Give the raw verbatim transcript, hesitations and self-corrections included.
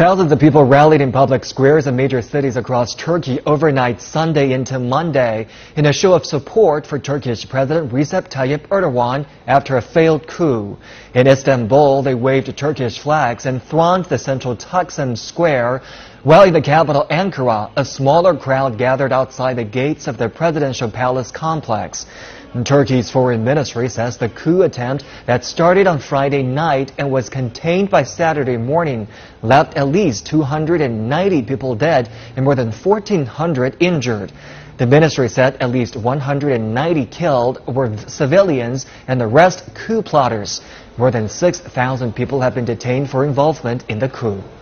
Thousands of people rallied in public squares of major cities across Turkey overnight Sunday into Monday in a show of support for Turkish President Recep Tayyip Erdogan after a failed coup. In Istanbul, they waved Turkish flags and thronged the central Taksim Square, while in the capital Ankara, a smaller crowd gathered outside the gates of the presidential palace complex. Turkey's foreign ministry says the coup attempt that started on Friday night and was contained by Saturday morning left at least two hundred ninety people dead and more than fourteen hundred injured. The ministry said at least one hundred ninety killed were civilians and the rest coup plotters. More than six thousand people have been detained for involvement in the coup.